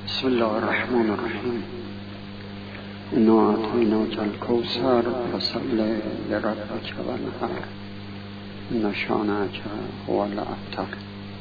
بسم الله الرحمن الرحیم. انا اعطیناک الکوثر فصل لربک وانحر ان شانئک هو الابتر.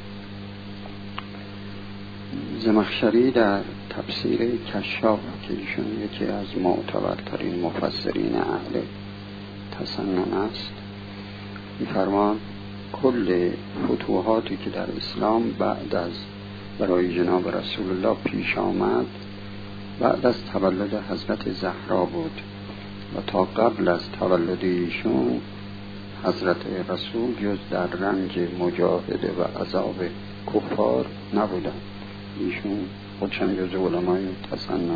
زمخشری در تفسیر کشاف که ایشون یکی از معتبرترین مفسرین اهل تسنن است می‌فرماید کل فتوحاتی که در اسلام بعد از برای جناب رسول الله پیش آمد بعد از تولد حضرت زهرا بود و تا قبل از تولد ایشون حضرت رسول جز در رنج مجاهده و عذاب کفار نبودند. ایشون خودشان جز علمای تسنن.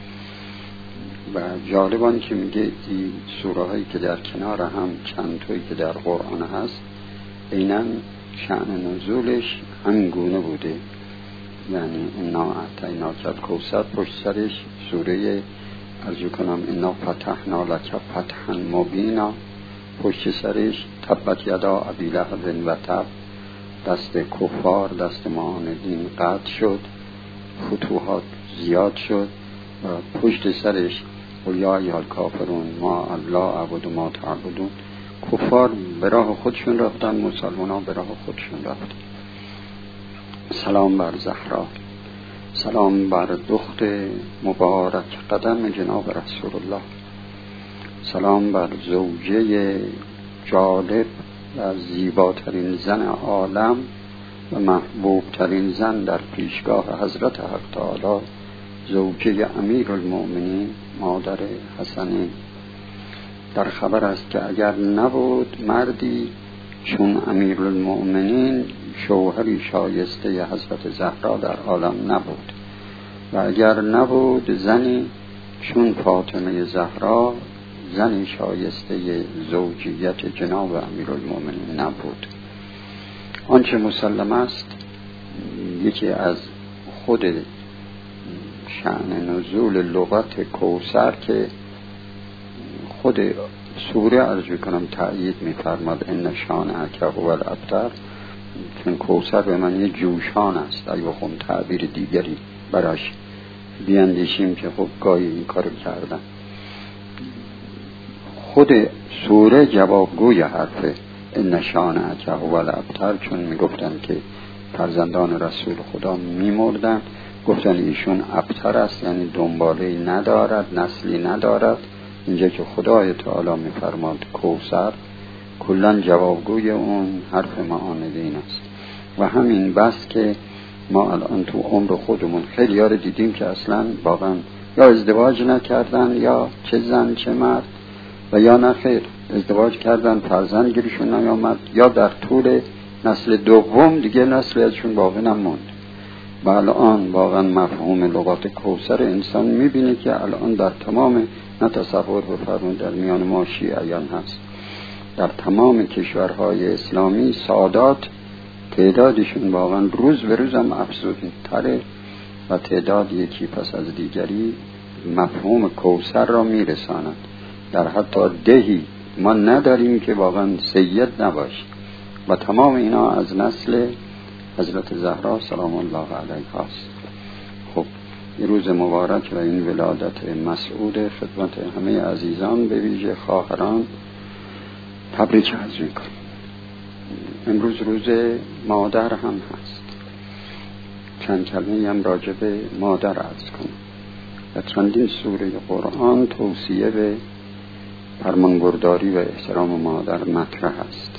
و جالبان که میگه این سوره هایی که در کنار هم چند تایی که در قرآن هست عیناً شأن نزولش همین گونه بوده. یعنی انا اعطیناک الکوثر پشت سرش سوره ارجو کنم انا فتحنا لک فتحا مبینا، پشت سرش تبت یدا ابی لهب و تب، دست کفار دست معاندین قطع شد، فتوحات زیاد شد و پشت سرش قل یا ایها الکافرون ما لا اعبد ما تعبدون. کفار به راه خودشون رفتن، مسلمانان به راه خودشون رفتن. سلام بر زهرا، سلام بر دخت مبارک قدم جناب رسول الله، سلام بر زوجه جالب و زیباترین زن عالم و محبوبترین زن در پیشگاه حضرت حق تعالی، زوجه امیر المؤمنین مادر حسنین. در خبر است که اگر نبود مردی چون امیر المؤمنین شوهری شایسته حضرت زهرا در عالم نبود و اگر نبود زنی چون فاطمه زهرا زنی شایسته زوجیت جناب امیر المؤمنین نبود. آنچه مسلم است یکی از خود شأن نزول لغت کوثر که خود سوره ارجو کنم تأیید می‌فرماد ان شانئک هو الابتر، چون کوثر به معنی جوشان است. اگه بخوام تعبیر دیگری براش بیاندیشیم که خب گاهی این کارو کردن. خود سوره جوابگوی حرف ان شانئک هو الابتر، چون میگفتن که فرزندان رسول خدا میمردن، گفتن ایشون ابتر است، یعنی دنباله ندارد، نسلی ندارد. اینجا که خدای تعالی میفرماد کوثر کلن جوابگوی اون حرف معاندین است. و همین بس که ما الان تو عمر خودمون خیلی یار دیدیم که اصلا واقعا یا ازدواج نکردن یا چه زن چه مرد و یا نه خیر ازدواج کردن فرزند گیرشون نیامد یا در طول نسل دوم دیگه نسل ازشون باقی نموند. و الان واقعا مفهوم لغات کوثر انسان میبینه که الان در تمام نتصور بفرمون در میان ما شیعیان هست، در تمام کشورهای اسلامی سادات تعدادشون واقعا روز به روز هم افزودتره و تعداد یکی پس از دیگری مفهوم کوثر را میرساند. در حتی دهی ما نداریم که واقعا سید نباشه و تمام اینا از نسل حضرت زهرا سلام الله علیها است. خب این روز مبارک و این ولادت مسعود خدمت همه عزیزان به ویژه خواهران تبریک عرض می‌کنم. امروز روز مادر هم هست. چند کلمه هم راجع به مادر عرض کنم. و چندین سوره قرآن توصیه به فرمانبرداری و احترام مادر مطرح است.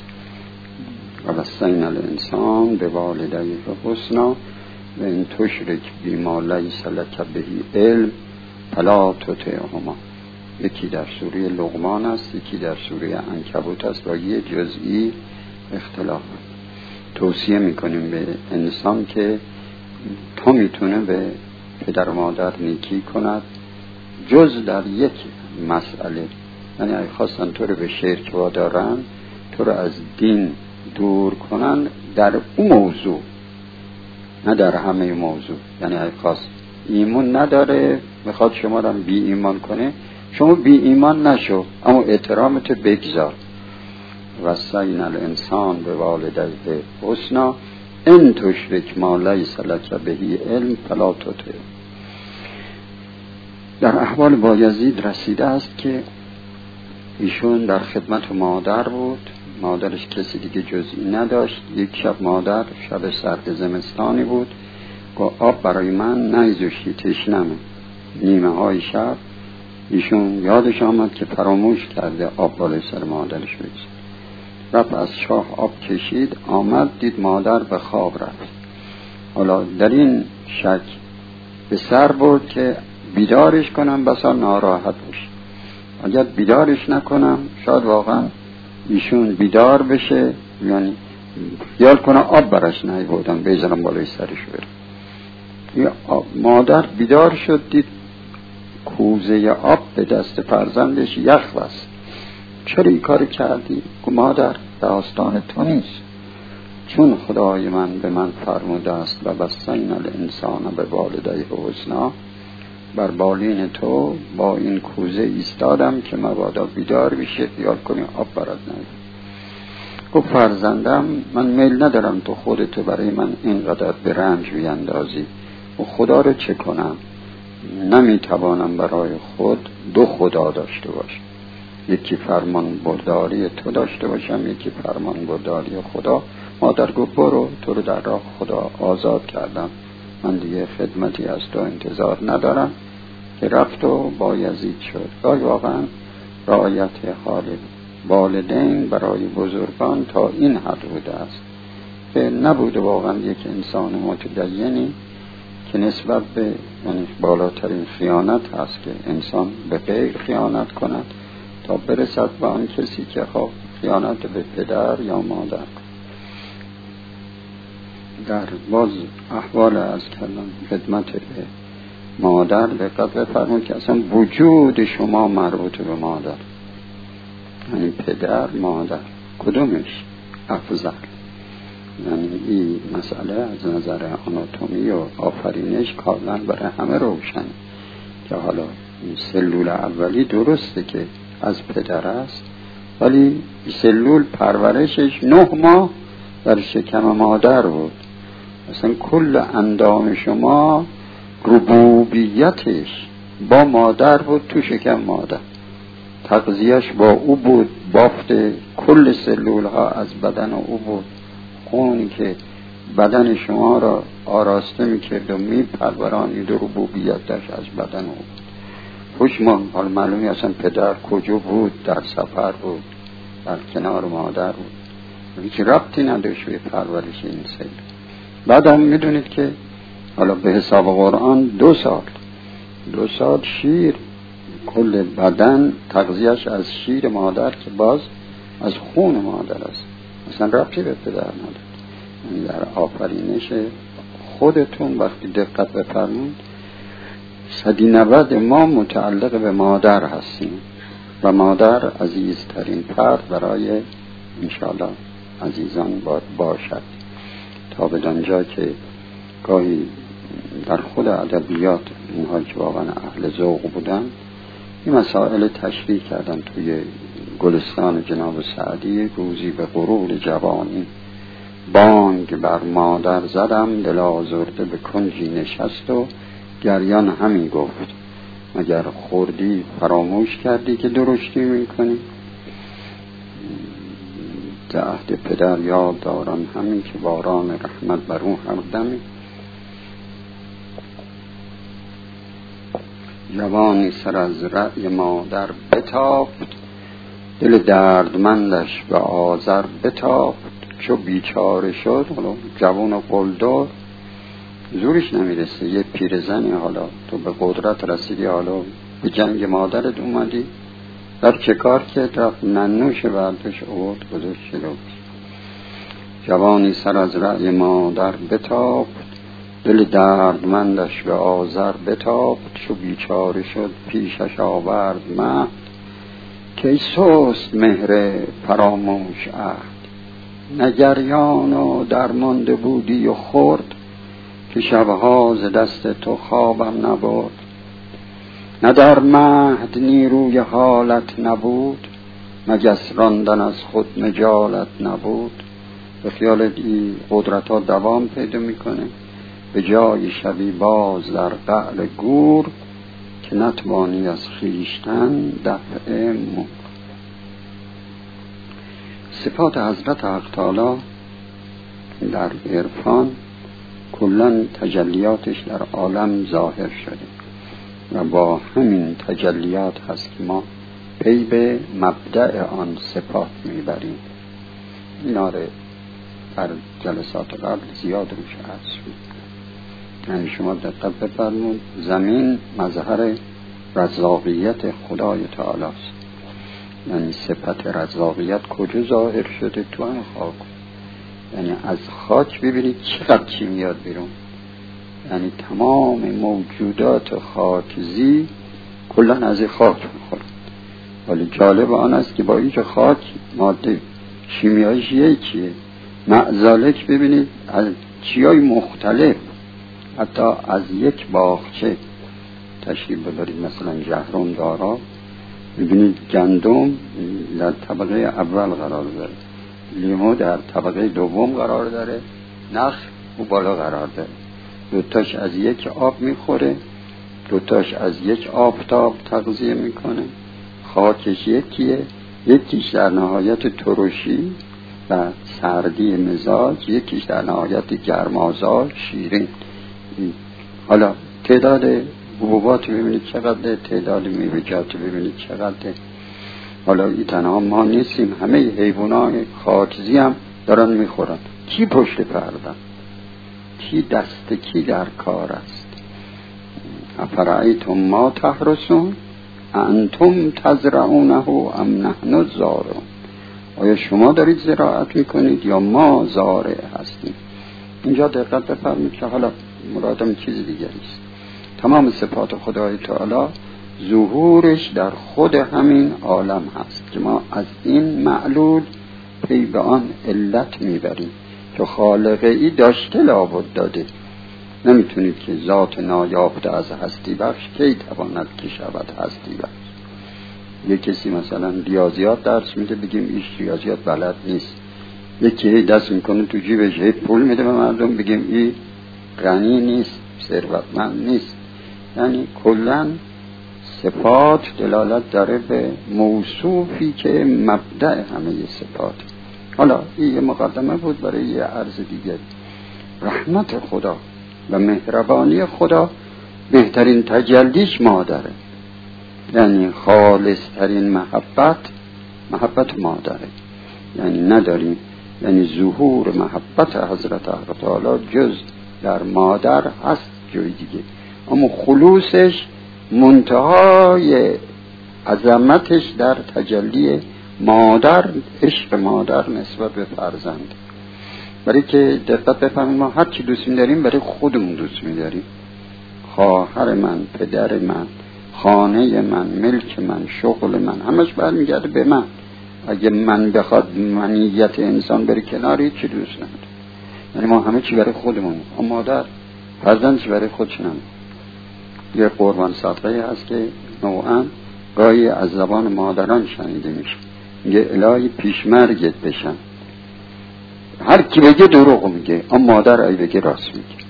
و وصینا الانسان بوالدیه حسنا و ان تشرک بما لیس لک به علم فلا تطعهما. یکی در سوره لقمان است، یکی در سوره عنکبوت است با یه جزئی اختلاف. توصیه میکنیم به انسان که تا میتونه به پدر و مادر نیکی کند جز در یک مسئله، یعنی اگه خواستن تو رو به شرک وادارن، تو رو از دین دور کنن در اون موضوع نه در همه موضوع. یعنی اگه خواست ایمان نداره میخواد شما رو بی ایمان کنه، شما بی ایمان نشو اما احترامت بگذار. وصینا الانسان بوالدیه حسنا ان تشرک ما لیس لک به علم فلا تطعه. در احوال بایزید رسیده است که ایشون در خدمت مادر بود، مادرش کسی دیگه جزئی نداشت. یک شب مادر، شب سرد زمستانی بود، گفت آب برای من نیزوشی، تشنمه. نیمه های شب ایشون یادش آمد که فراموش کرده آب بالای سر مادرش بریزه. رفت از چاه آب کشید، آمد دید مادر به خواب رفت. حالا در این شک به سر برد که بیدارش کنم بسا ناراحت بشه، اگر بیدارش نکنم شاید واقعا ایشون بیدار بشه، یعنی خیال کنه آب برش نیاوردم بذارم بالای سرش بره. مادر بیدار شد، دید کوزه آب به دست فرزندش یخ بست. چرا این کار کردی؟ گفت مادر داستان تو نیست، چون خدای من به من فرموده است و بسطینا الانسان بوالدیه حسنا، بر بالین تو با این کوزه ایستادم که مبادا بیدار بشه خیال کنی آب برات نیاد. گفت فرزندم من میل ندارم تو خودتو برای من اینقدر به رنج بیندازی و خدا رو چه کنم؟ نمیتوانم برای خود دو خدا داشته باشم، یکی فرمان برداری تو داشته باشم، یکی فرمان برداری خدا. مادر گفت برو، تو رو در راه خدا آزاد کردم، من دیگه خدمتی از تو انتظار ندارم. که رفت و بایزید شد. گاهی واقعا رعایت حال والدین برای بزرگان تا این حد بوده است که نبوده واقعا یک انسان متدینی که نسبت به یعنی بالاترین خیانت هست که انسان به غیر خیانت کند تا برسد به آن کسی که خب خیانت به پدر یا مادر. در باز احوال از کردن خدمت به مادر دقت بفرمایید که اصلا وجود شما مربوط به مادر، یعنی پدر مادر کدومش افضل. یعنی این مسئله از نظر آناتومی و آفرینش کاملا برای همه روشن که حالا سلول اولی درسته که از پدر است، ولی سلول پرورشش 9 ماه در شکم مادر بود. مثلا کل اندام شما ربوبیتش با مادر بود، تو شکم مادر تغذیهش با او بود، بافت کل سلول ها از بدن او بود، خونی که بدن شما را آراسته میکرد و میپرورانید و ربوبیتش از بدن او بود. خوش حال معلومی اصلا پدر کجا بود، در سفر بود، در کنار مادر بود، هیچ ربطی نداشت به پرورش این سلول. بعد هم میدونید که حالا به حساب قرآن 2 سال شیر کل بدن تغذیهش از شیر مادر که باز از خون مادر است، اصلا ربطی به پدر نداره. یعنی در آفرینش خودتون وقتی دقت بفرمایید 190 ما متعلق به مادر هستیم و مادر عزیزترین فرد برای انشاءالله عزیزان باشد. تا بدانجا که گاهی در خود ادبیات اینها که واقعا اهل ذوق بودن این مسائل تشریح کردن. توی گلستان جناب سعدی روزی به غرور جوانی بانگ بر مادر زدم، دل آزرده به کنجی نشست و گریان همی گفت مگر خوردی فراموش کردی که درشتی میکنی؟ ز عهد پدر یاد دارم همین که باران رحمت بر اون هر دمی. جوانی سر از رأی مادر بتافت، دل دردمندش به آذر بتافت. چو بیچاره شد، حالا جوان و قلدر زورش نمیرسه، یه پیرزنی حالا تو به قدرت رسیدی، حالا به جنگ مادرت اومدی، در چه کار که رفت ننوش بردش آورد گذاشت جلو. جوانی سر از رأی مادر بتافت، دل دردمندش به آذر بتافت. چو بیچاره شد پیشش آورد مهد، که سست مهر فراموش عهد. نگریان و درمانده بودی و خورد، که شبها ز دست تو خوابم نبرد. نه در مهد نیروی حالت نبود، مگس راندن از خود مجالت نبود. به خیالت این قدرت ها دوام پیدا میکنه، به جای شبی باز در قعر گور، که نتوانی از خویشتن دفع مور. صفات حضرت حق تعالی در عرفان کلن تجلیاتش در عالم ظاهر شده و با همین تجلیات هست که ما پی به مبدأ آن صفات میبریم. اینا رو در جلسات قبل زیاد روش عرض شد. یعنی شما دقت بفرمایید، زمین مظهر رزاقیت خدای تعالی است. یعنی صفت رزاقیت کجا ظاهر شده؟ تو هم خاک. یعنی از خاک ببینید چقدر چی میاد بیرون. یعنی تمام موجودات خاکزی کلن از خاک میخورن. ولی جالب آن است که با اینکه خاک ماده شیمیاییش یکیه، معزالک ببینید از چیای مختلف، حتی از یک باغچه تشریف ببرید، مثلا جهرم دارا ببینید گندم در طبقه اول قرار داره، لیمو در طبقه دوم قرار داره، نخل او بالا قرار داره. دوتاش از یک آب میخوره، دوتاش از یک آفتاب تغذیه میکنه. خاکش یکیه، یکیش در نهایت ترشی و سردی مزاج، یکیش در نهایت گرمازار شیرین. حالا تعداد حبوبات ببینید چقدر، تعداد میوه‌جات ببینید چقدر. حالا این تنها ما نیستیم، همه حیوانات خاکزی هم دارن میخورن. کی پشت پرده؟ کی دست کی در کار است؟ افرأیتم ما تحرثون انتم تزرعونه ام نحن الزارعون. آیا شما دارید زراعت میکنید یا ما زارع هستیم؟ اینجا دقت بفرمایید که حالا مرادم چیز دیگری است. تمام صفات خدای تعالی ظهورش در خود همین عالم هست که ما از این معلول پی به آن علت میبریم که خالقی داشته لابد داده. نمیتونید که ذات نایافته از هستی بخش کی تواند که شود هستی بخش. یه کسی مثلا ریاضیات درس میده بگیم ایش ریاضیات بلد نیست، یکی دست میکنه تو جیبش پول میده به مردم بگیم ای غنی نیست، ثروتمند نیست. یعنی کلن صفات دلالت داره به موصوفی که مبدأ همه صفات. حالا این یه مقدمه بود برای یه عرض دیگری. رحمت خدا و مهربانی خدا بهترین تجلیش مادره، یعنی خالص ترین محبت مادره. یعنی نداریم، یعنی ظهور محبت حضرت حق تعالی جز در مادر هست جای دیگه، اما خلوصش منتهای عظمتش در تجلی مادر، عشق مادر نسبت به فرزند. برای که دقت بفهمیم ما هر چی دوست می‌داریم برای خودمون دوست می‌داریم. خواهر من، پدر من، خانه من، ملک من، شغل من، همش برمیگرده به من. اگه من بخواد منیت انسان بره کناری چی دوست نداره. یعنی ما همه چی برای خودمون، اما مادر فرزند چی برای خودش نمی‌کنه. یه قربان صدقه هست که نوعا گاهی از زبان مادران شنیده میشه، میگه الهی پیشمرگت بشن. هر کی بگه دروغ میگه، اما مادر ای بگه راست میگه.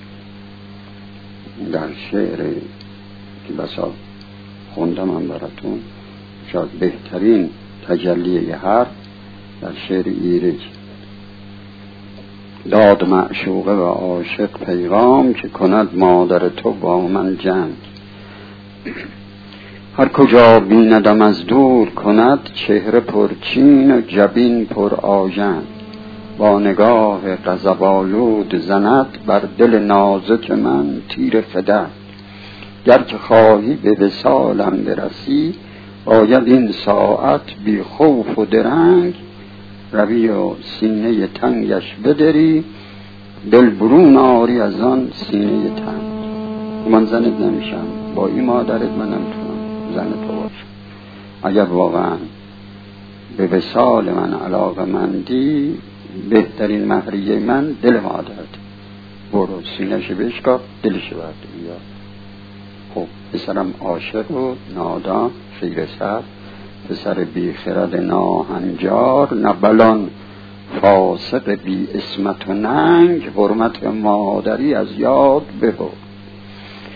در شعر که بسا خوندم هم براتون، شاید بهترین تجلی حرف در شعر ایرج: داد معشوقه و عاشق پیغام که کند مادر تو با من جنگ. هر کجا بیندم از دور کند چهره پرچین و جبین پر آژنگ. با نگاه غضب‌آلود زند بر دل نازک من تیر فدک. گر که خواهی به وصالم برسی باید این ساعت بی خوف و درنگ. روی و سینه تنگش بدری دل برون آری از آن سینه تنگ. من زنت نمیشم، با این مادرت من نمیتونم زن تو باشم. اگر واقعا به وصال من علاقه مندی بهترین مهریه من دل مادرت. برو سینه‌ش بشکاف دلش برد بیا. خب پسرم عاشق و نادان خیره سر، پسر بی خرد ناهنجار، نبلان فاسق بی اسمت و ننگ. حرمت مادری از یاد ببر.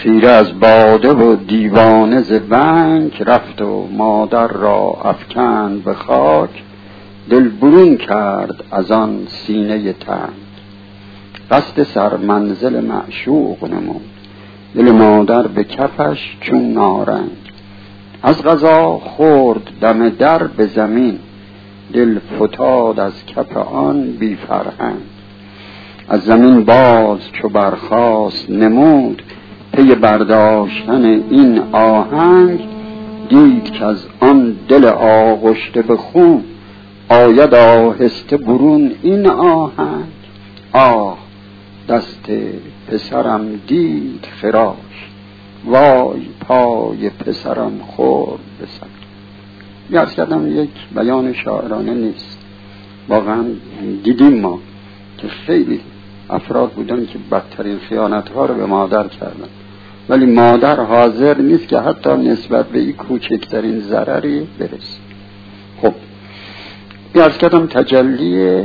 خیره از باده و دیوانه ز بنک رفت و مادر را افکند به خاک، دل برون کرد از آن سینه تنگ. قصد سر منزل معشوق نمود، دل مادر به کفش چون نارنج. از قضا خورد دم در به زمین، دل فتاد از کف آن بی فرهنگ. از زمین باز چو برخاست نمود، پی برداشتن این آهنگ. دید که از آن دل آغشته به خون، آید آهسته برون این آهنگ. آه دست پسرم دید خراش، وای پای پسرم خورد به سر. عرض کردم یک بیان شاعرانه نیست. واقعا دیدیم ما که خیلی افراد بودن که بدترین خیانت‌ها رو به مادر کردن، ولی مادر حاضر نیست که حتی نسبت به این کوچکترین ضرری برسه. خب عرض کردم تجلی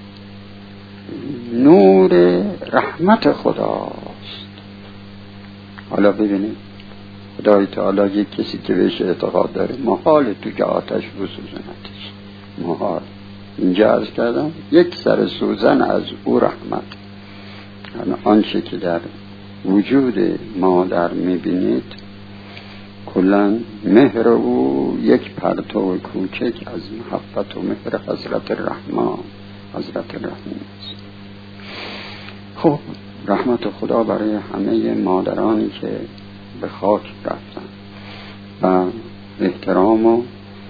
نور رحمت خداست. حالا ببینید خدای تعالی یک کسی که بهش اعتقاد داره محال تو که آتش بسوزنتش، محال. اینجا عرض کردم یک سر سوزن از او رحمت. آنچه که در وجود مادر میبینید کلن مهر او یک پرتو کوچک از محبت و مهر حضرت الرحمن، حضرت الرحیم است. خب رحمت خدا برای همه مادرانی که به خاک رفتن و احترام و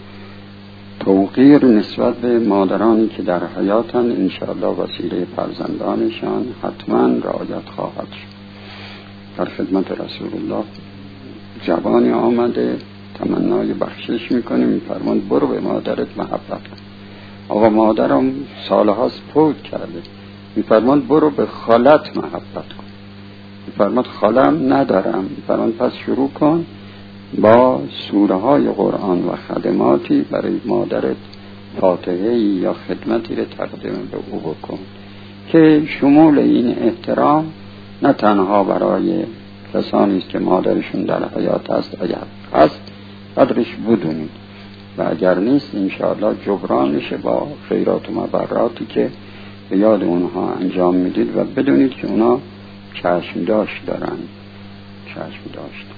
توقیر نسبت به مادرانی که در حیاتن انشاءالله وسیله فرزندانشان حتما رعایت خواهد شد. در خدمت رسول الله جوانی آمده تمنای بخشش میکنه، میفرماند برو به مادرت محبت کن. آقا مادرم سالهاست فوت کرده، میفرماند برو به خالت محبت کن. میفرماند خالم ندارم. میفرماند پس شروع کن با سوره های قرآن و خدماتی برای مادرت، فاتحه یا خدمتی رو تقدیم به او بکن که شمول این احترام نه تنها برای کسانی است که مادرشون در حیات است، اگر هست قدرش بدونید و اگر نیست انشاءالله جبران میشه با خیرات و مبراتی که به یاد اونها انجام میدید و بدونید که اونا چشم داشت دارن، چشم داشت.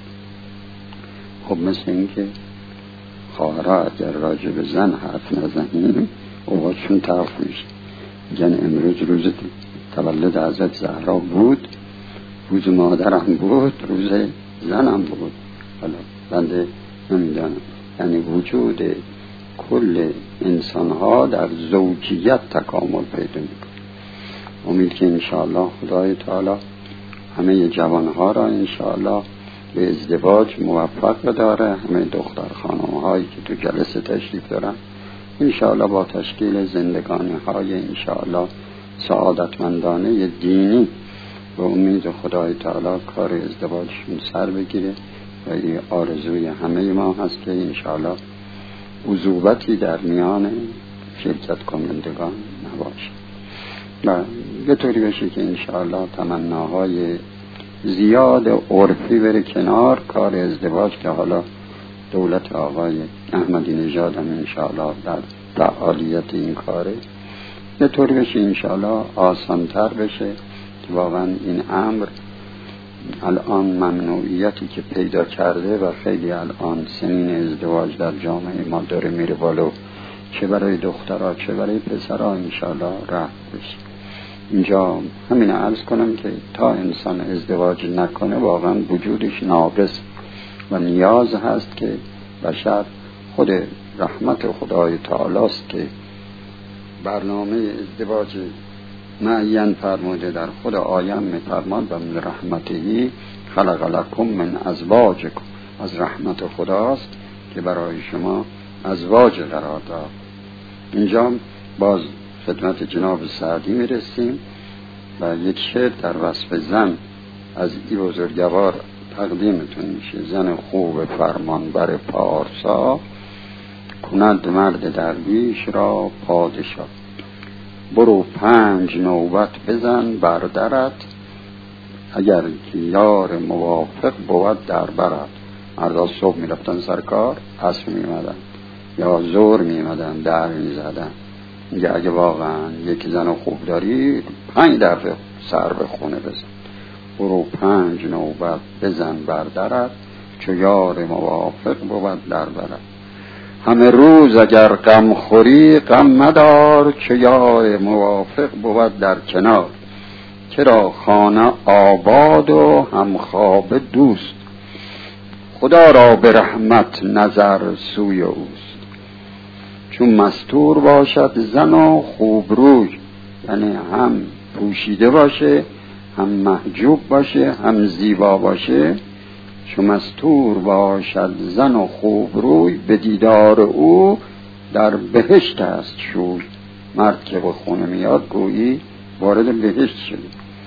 خب مثل این که خواهرها اگر راجع به زن حرف نزنیم اوقاتشون طرف میشه. میگن امروز روز تولد حضرت زهرا بود، روز مادرم بود، روز زنم بود. حالا بنده نمیدانم، یعنی وجود کل انسانها در زوجیت تکامل پیدا میکنه. امید که انشاءالله خدای تعالی همه جوانها را انشاءالله به ازدواج موفق بداره. همه دختر خانم هایی که تو جلسه تشریف دارن انشاءالله با تشکیل زندگانی های انشاءالله سعادتمندانه دینی و امید خدای تعالی کار ازدواجشون سر بگیره و این آرزوی همه ما هست که انشاءالله عذوبتی در میان شرکت کنندگان نباشه و به طوری بشه که انشاءالله تمناهای زیاد عرفی بره کنار. کار ازدواج که حالا دولت آقای احمدی نژاد هم انشاءالله در فعالیت این کاره، به طوری بشه انشاءالله آسانتر بشه که واقعا این امر الان ممنوعیتی که پیدا کرده و خیلی الان سنین ازدواج در جامعه ما داره میره بالا، چه برای دخترها چه برای پسرها انشاءالله رفت بشه. اینجا همین عرض کنم که تا انسان ازدواج نکنه واقعا وجودش ناقص و نیاز هست که بشر خود رحمت خدای تعالی است که برنامه ازدواج معین فرموده. در خود آیه می‌فرماد و من رحمتهی خلق لکم من ازواجکم، از رحمت خداست که برای شما ازواج قرار داد. اینجا باز خدمت جناب سعدی میرسیم و یک شعر در وصف زن از این بزرگوار تقدیمتون میشه. زن خوب فرمانبر پارسا، کند مرد درویش را پادشاه. برو 5 نوبت بزن بر درت، اگر که یار موافق بود در برد. مردا صبح می رفتن سرکار، عصر می اومدن یا ظهر می اومدن در می زدن. میگه اگه واقعا یک زن خوب داری 5 دفعه سر به خونه بزن، برو 5 نوبت بزن بر درت، چو یار موافق بود در برد. همه روز اگر غم خوری غم مدار، چو یار موافق بود در کنار. چرا خانه آباد و همخواب دوست، خدا را به رحمت نظر سوی اوست. چون مستور باشد زن و خوب روی، یعنی هم پوشیده باشه، هم محجوب باشه، هم زیبا باشه. چون مستور باشد زن و خوب روی، به دیدار او در بهشت است شوی. مرد که به خونه میاد گویی وارد بهشت شده.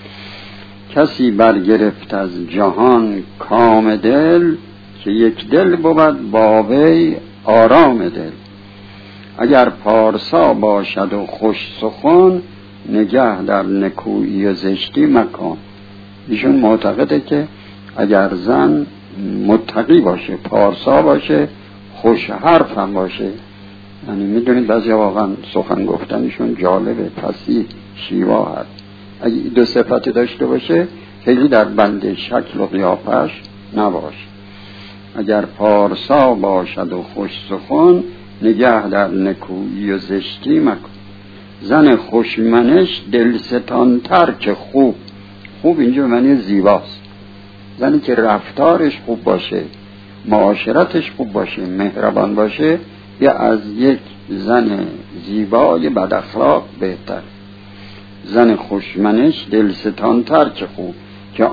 کسی برگرفت از جهان کام دل، که یک دل بود با وی آرام دل. اگر پارسا باشد و خوش سخن، نگه در نکویی و زشتی مکن. ایشون معتقده که اگر زن متقی باشه، پارسا باشه، خوش حرف هم باشه، یعنی میدونید بعضی واقعا سخن گفتنشون جالبه، فصیح، شیوا هست. اگه 2 صفت داشته باشه خیلی در بند شکل و قیافش نباشه. اگر پارسا باشد و خوش سخن، نگه در نکویی و زشتی مکن. زن خوشمنش دلستان تر که خوب. خوب اینجا معنی زیباست. زنی که رفتارش خوب باشه، معاشرتش خوب باشه، مهربان باشه، یا از یک زن زیبای بد اخلاق بهتر. زن خوشمنش دلستان تر که خوب، که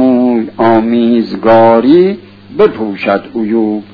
آمیزگاری بپوشد عیوب.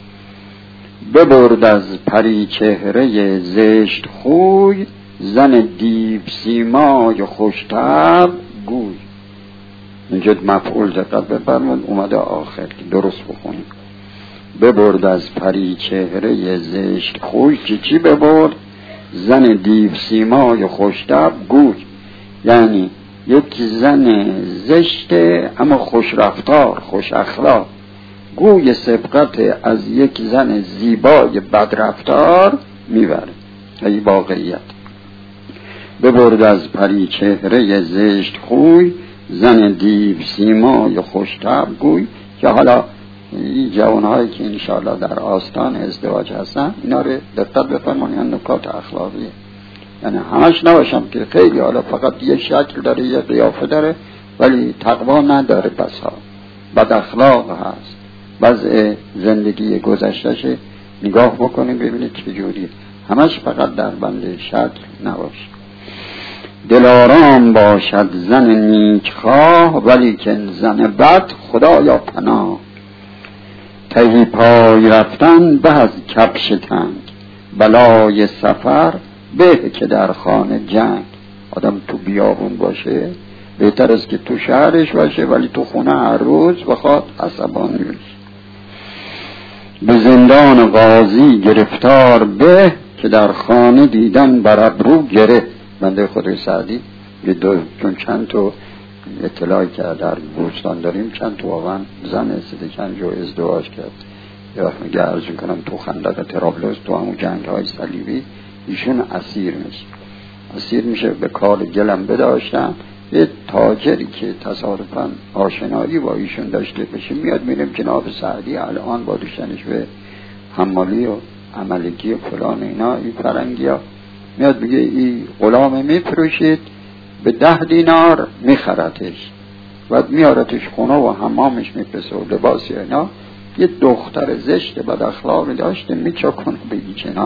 ببرد از پری چهره زشت خوی، زن دیو سیمای خوش‌طبع گوی. اینجا مفعول دقت بفرمایید اومده آخر که درست بخونید. ببرد از پری چهره زشت خوی، که چی ببرد؟ زن دیو سیمای خوش‌طبع گوی. یعنی یک زن زشت اما خوش رفتار، خوش اخلاق، گوی سبقت از یک زن زیبای بد رفتار میبره. ای واقعیت. ببرد از پری چهره زشت خوی، زن دیو سیمای خوش‌طبع گوی. که حالا این جوانهایی که انشاءالله در آستان ازدواج هستن اینا رو دقت بفرمایید، نکات اخلاقیه. یعنی همش نباشم که خیلی حالا فقط یه شکل داره، یه قیافه داره، ولی تقوا نداره، بسا بد اخلاق هست. وضع زندگی گذشتهش نگاه بکنید ببینید چجوریه. همش فقط در بند شکل نباشه. دلارام باشد زن نیکخواه، ولی که زن بد خدایا پناه. تهی پای رفتن به از کفش تنگ، بلای سفر به که در خانه جنگ. آدم تو بیابون باشه بهتر است که تو شهرش باشه، ولی تو خونه هر روز بخواد عصبانی بشه. به زندان قاضی گرفتار به، که در خانه دیدن بر ابرو گره. بنده خود سعدی چون چند تا اطلاعی که در بوستان داریم، چند تا واقعا زن سیدکن جو ازدواج کرد. یا میگه عرض میکنم تو خندق طرابلس، تو همون جنگ های صلیبی ایشون اسیر میشه. به کار گلم بداشتن. یه تاجری که تصادفاً آشنایی با ایشون داشته بشه میاد میریم جناب سعدی الان با دوشتنش به حمالی و عملگی و فلان اینا، این فرنگی ها میاد میگه این غلام میفروشید به 10 دینار میخرتش و میارتش خونه و حمامش میپسه و لباسی اینا. یه دختر زشت بد اخلاقی داشته میچکنه بگی چنان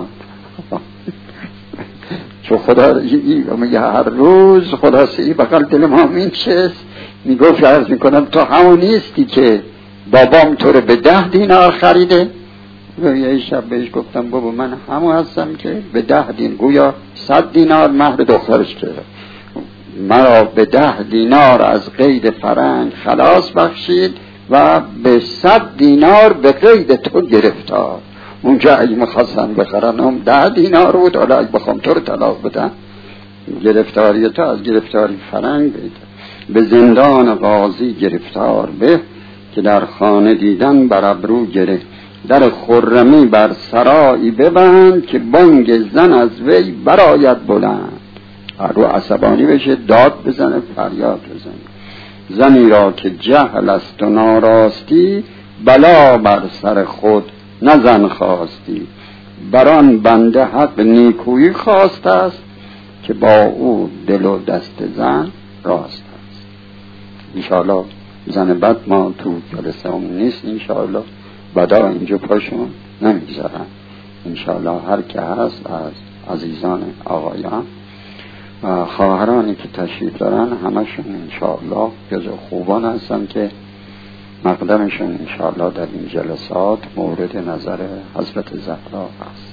چون خدا میگه هر روز خلاصه ای بقل دل ما مینشست میگفت عرض میکنم تو همون نیستی که بابام تو رو به 10 دینار خریده. یه شب بهش گفتم بابا من همون هستم که به 10 دینار، گویا 100 دینار مهر دخترش کرده، مرا به 10 دینار از قید فرنگ خلاص بخشید و به 100 دینار به قید تو گرفتار. اونجا اگه میخواستن بخرنم 10 دینار بود، حالا اگه بخوام تو رو طلاق بدن گرفتاری تو از گرفتاری فرنگ بید. به زندان قاضی گرفتار به، که در خانه دیدن بر ابرو گره. در خرمی بر سرایی ببند، که بانگ زن از وی برآید بلند. هر رو عصبانی بشه، داد بزنه، فریاد بزنه. زنی را که جهل است و ناراستی، بلا بر سر خود نزن خواستی. بران بنده حق نیکویی خواست است، که با او دل و دست زن راست است. انشاءالله زن بد ما تو جلسه هم نیست، انشاءالله بدا اینجا پاشون نمیگذارن. انشاءالله هر که هست از عزیزان آقایان و خواهرانی که تشریف دارن همشون انشاءالله جزو خوبان هستن که مقدمشون انشاءالله در این جلسات مورد نظر حضرت زهرا هست.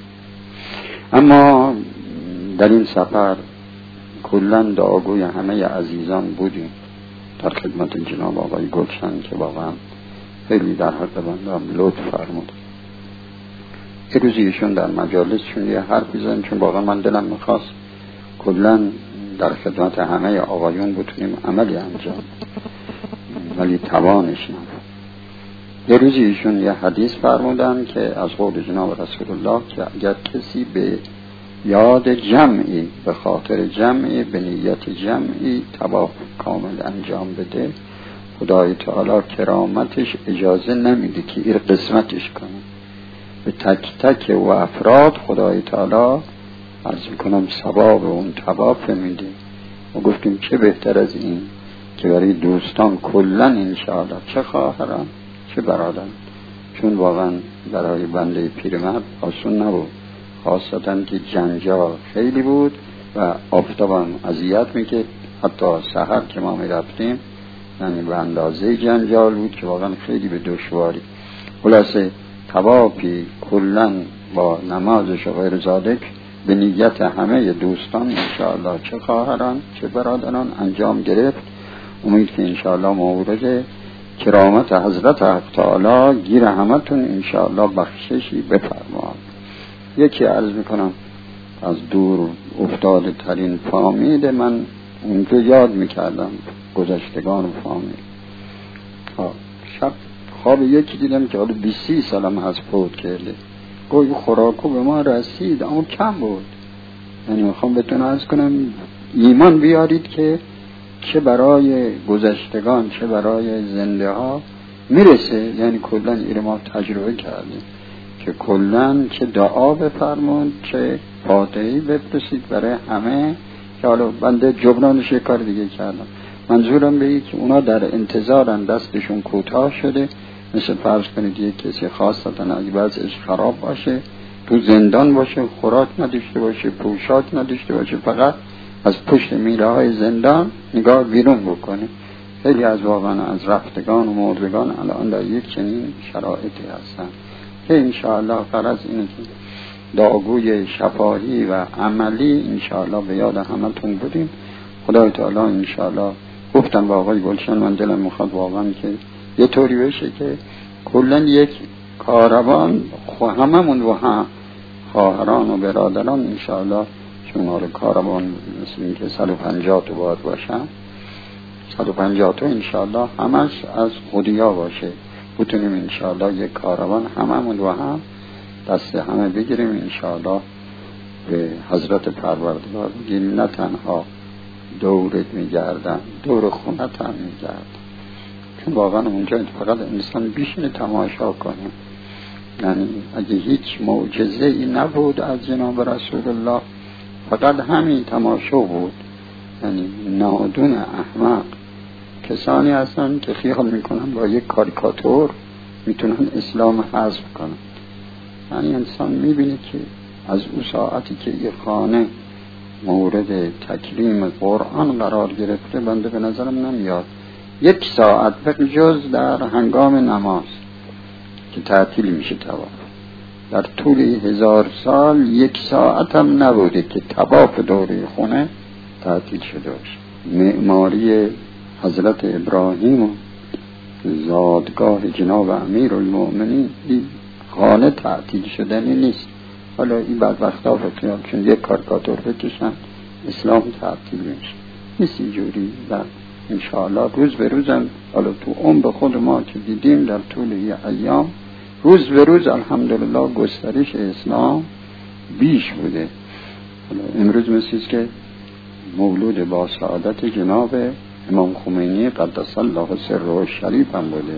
اما در این سفر کلن دعاگوی همه عزیزان بودیم، در خدمت جناب آقای گلشن که واقعا خیلی در حق بندم لطف فرمود. یه روزی ایشون در مجالسشون یه حرفی زدن، چون واقعا من دلم میخواست کلن در خدمت همه آقایون بتونیم عملی انجام، ولی توانش نبود. یه روزی ایشون یه حدیث فرمودن که از قول جناب رسول الله که اگر کسی به یاد جمعی، به خاطر جمعی، به نیت جمعی طواف کامل انجام بده، خدای تعالی کرامتش اجازه نمیده که این قسمتش کنه. به تک تک و افراد خدای تعالی عرض میکنم ثواب اون طواف میده. و گفتیم چه بهتر از این که برای دوستان کلن انشاءالله، چه خواهران چه برادران، چون واقعا برای بنده پیرمرد آسون نبود، خاصتا که جنجال خیلی بود و آفتابم اذیت میکرد. حتی سحر که ما میرفتیم یعنی به اندازه جنجال بود که واقعا خیلی به دشواری. خلاصه طوافی کلن با نمازش و غیر ذالک به نیت همه دوستان انشاءالله، چه خواهران چه برادران انجام گرفت. امید که انشاءالله مورد کرامت حضرت حق تعالی گیر همتون انشاءالله بخششی بفرماد. یکی عرض میکنم از دور افتاده ترین فامیل من اونجا یاد میکردم، گذشتگان فامیل. شب خواب یکی دیدم که حالا 20 سالم هست فوت کرده. گوی خوراکو به ما رسید اما کم بود. یعنی میخوام بهتون عرض کنم ایمان بیارید که چه برای گذشتگان چه برای زنده ها میرسه. یعنی کلن این ما تجربه کردیم که کلن چه دعا بفرمون چه فاتحه‌ای بفرستید برای همه، که حالا بنده جبرانش یک کار دیگه کردم. منظورم به این که اونا در انتظارن، دستشون کوتاه شده. مثل فرض کنید یک کسی خاصتا اگه وضعش خراب باشه، تو زندان باشه، خوراک نداشته باشه، پوشاک نداشته باشه، فقط از پشت میله های زندان نگاه بیرون بکنه. خیلی از واقعا از رفتگان و مردگان الان در یک چنین شرایطی هستن که انشاءالله فرض اینه که دعاگوی شفاهی و عملی انشاءالله به یاد همتون بودیم. خدای تعالی انشاءالله گفتم با آقای گلشن من دلم میخواد واقعا که یه طوری بشه که کلن یک کاروان هممون و هم خواهران و برادران انشاءالله، چون آره کاروان مثل این که 150 تا باید باشن، 150 تا انشاءالله همش از خودیا باشه، بتونیم انشاءالله یک کاروان هممون و هم دست همه بگیریم انشاءالله به حضرت پروردگار بگیم. نه تنها دورت میگردن، دور خونت هم میگردن، چون واقعا اونجا فقط انسان بیشینه تماشا کنه. یعنی اگه هیچ معجزه ای نبود از جناب رسول الله، فقط همین تماشا بود. یعنی نادون احمق کسانی هستن که خیال میکنن با یک کاریکاتور میتونن اسلام حذف کنن. یعنی انسان میبینه که از اون ساعتی که این خانه مورد تکریم قرآن قرار گرفته، بنده به نظرم نمیاد یک ساعت به جز در هنگام نماز که تعطیل میشه طواف، در طول 1000 سال یک ساعت هم نبوده که طواف دوره خونه تعطیل شده باشه. معماری حضرت ابراهیم و زادگاه جناب امیر المؤمنین خانه تعطیل شدنی نیست. حالا این بدبخت ها فکر چون یک کاریکاتور بکشن اسلام تعطیل میشه، نیست اینجوری. و انشاءالله روز به روزم حالا تو عمر خود ما که دیدیم در طول ایام روز به روز الحمدلله گسترش اسلام بیش بوده. امروز مثل که مولود با سعادت جناب امام خمینی قدس الله سره شریف هم بوده.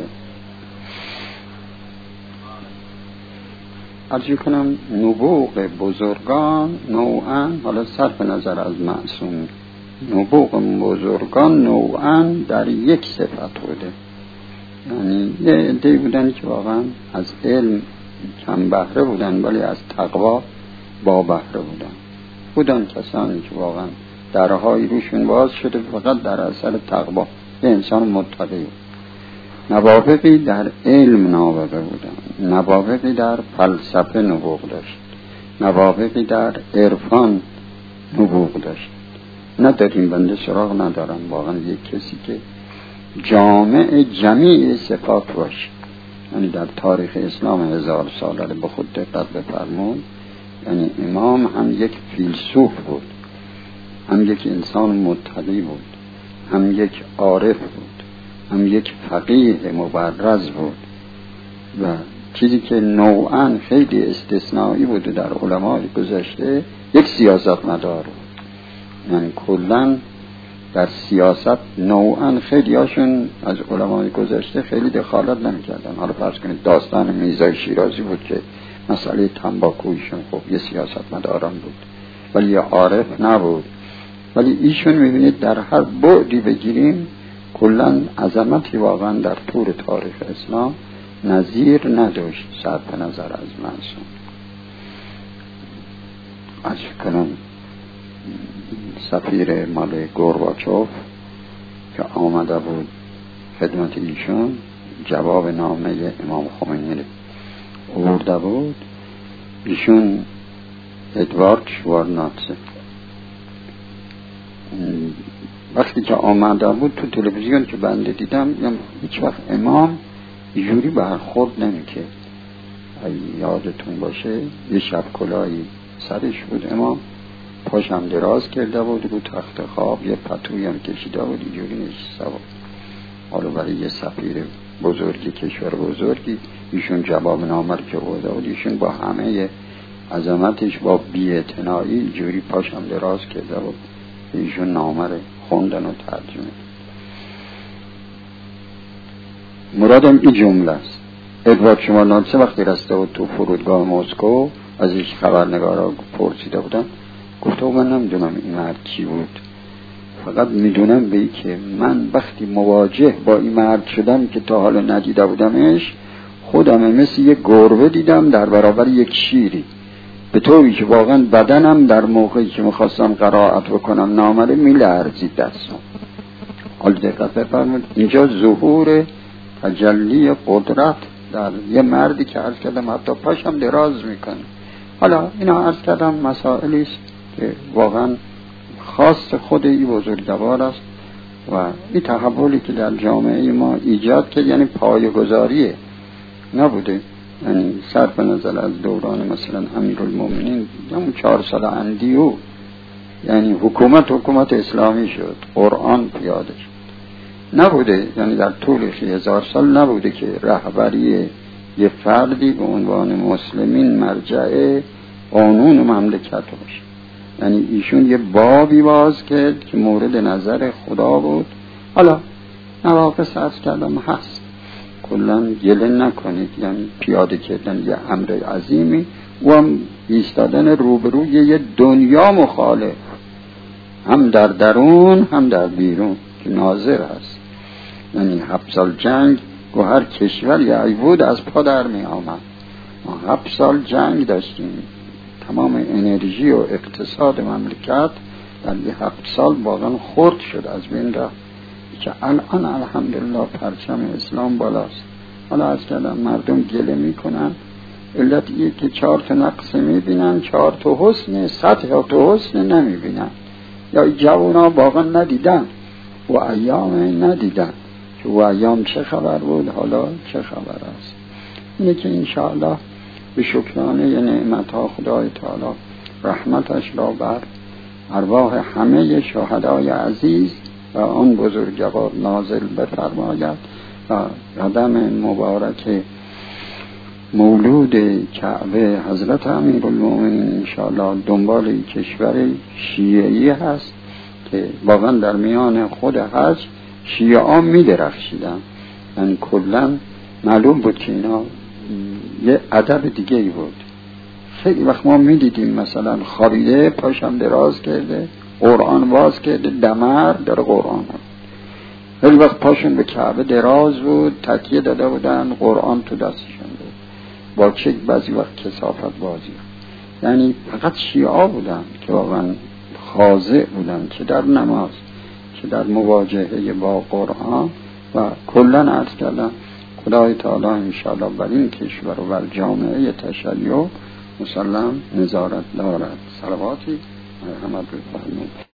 عرض کنم نبوغ بزرگان نوعاً، حالا صرف نظر از معصوم، نبوغ بزرگان نوعاً در یک صفت بوده. یعنی یه عده‌ای بودن که واقعاً از علم کم بهره بودن ولی از تقوا با بهره بودن کسانی که واقعاً درهای روشون باز شده فقط در اثر تقوا. یه انسان متقی بود. نوابغی در علم نابغه بودن، نوابغی در فلسفه نبوغ داشت، نوابغی در عرفان نبوغ داشت. نداریم، بنده سراغ ندارم واقعا یک کسی که جامع جمیع صفات باشه. یعنی در تاریخ اسلام 1000 ساله به خود دقت بفرمون، یعنی امام هم یک فیلسوف بود، هم یک انسان متقی بود، هم یک عارف بود، هم یک فقیه مبرز بود و چیزی که نوعاً خیلی استثنایی بود در علمای گذشته یک سیاستمدار بود. یعنی کلاً در سیاست نوعاً خیلی هاشون از علمای گذشته خیلی دخالت نمی‌کردن. حالا فرض کنید داستان میرزا شیرازی بود که مسئله تنباکویشون خب یه سیاستمداران بود ولی یه عارف نبود. ولی ایشون می‌بینید در هر بعدی بگیریم کلاً عظمتی واقعاً در طول تاریخ اسلام نظیر نداشت صرف نظر از معصوم. عرض کنم سفیر مال گورباچوف که آمده بود خدمت ایشون جواب نامه امام خمینی آورده بود، ایشون ادوارد شوارناتسه وقتی که آمده بود تو تلویزیون که بنده دیدم هیچ وقت امام جوری برخورد نمی‌کرد. یادتون باشه یه شب کلاهی سرش بود، امام پاشم دراز کرده بود رو تخت خواب، یه پتویی هم کشیده بود اینجوری نشسته بود. حالا برای یه سفیر بزرگی کشور بزرگی ایشون جواب نامه که آورده بود، ایشون با همه عظمتش با بی‌اعتنایی اینجوری پاشم دراز کرده بود، ایشون نامه رو خوندن و ترجمه. مرادم این جمله است. ادوارد شوارناتسه وقتی رسته بود تو فرودگاه مسکو ازش خبرنگارا پرسیده بودن، گفته من نمیدونم این مرد کی بود، فقط میدونم به این که من وقتی مواجه با این مرد شدم که تا حالا ندیده بودمش خودم مثل یک گربه دیدم در برابر یک شیری، به طوری که واقعا بدنم در موقعی که میخواستم قرائت بکنم نامه میلرزید دستم. حالا دقت بفرمایید اینجا ظهور تجلی قدرت در یه مردی که عرض کردم حتی پاشم دراز میکنه. حالا اینا عرض کردم مسائلی است که واقعا خاص خود این بزرگوار است و این تحولی که در جامعه ما ایجاد کرد یعنی پایه‌گذاریه نبوده. یعنی صرف نظر از دوران مثلا امیرالمومنین همون 4 سال اندیو یعنی حکومت اسلامی شد، قرآن پیاده شد، نبوده. یعنی در طول 1000 سال نبوده که رهبری یه فردی به عنوان مسلمین مرجع قانون مملکت باشه. یعنی ایشون یه بابی باز کرد که مورد نظر خدا بود. حالا نواقص عرض کردم هست، کلن گله نکنید، یعنی پیاده کردن یه امر عظیمی و هم ایستادن روبروی یه دنیا مخالف، هم در درون هم در بیرون که ناظر هست. یعنی 7 سال جنگ و هر کشور یه عیبود از پا در می آمد. ما 7 سال جنگ داشتیم، تمام انرژی و اقتصاد مملکت در یه 7 سال واقعا خرد شد، از بین رفت که الان الحمدلله پرچم اسلام بالاست. حالا از کردم مردم گله میکنن، علت ایه که 4 تا نقص میبینن، 4 تا حسن، 100 تا حسن نمیبینن، یا جوونا واقعا ندیدن و ایام ندیدن که و ایام چه خبر بود، حالا چه خبر است. اینه که انشاءالله به شکرانه نعمتها خدای تعالی رحمتش را بر ارواح همه شهدای عزیز و آن بزرگوار نازل بفرماید و قدم مبارک مولود کعبه حضرت امیرالمومنین انشاءالله دنبال کشور شیعی هست که واقعا در میان خود حج شیعه ها می درخشیدن. یعنی کلن معلوم بود که اینا یه ادب دیگه ای بود. خیلی وقت ما می دیدیم مثلا خوابیده پاشم دراز کرده قرآن باز کرده دمر در قرآن بود. خیلی وقت پاشون به کعبه دراز بود تکیه داده بودن قرآن تو دستشون بود. با چه بعضی وقت کثافت بازی. یعنی فقط شیعه بودن که واقعا خاضع بودن که در نماز که در مواجهه با قرآن و کلن عرض کردن خدای تعالی انشاءالله بر این کشور و بر جامعه تشیع مسلم نظارت دارد. صلواتی مرحمت بفرمایید.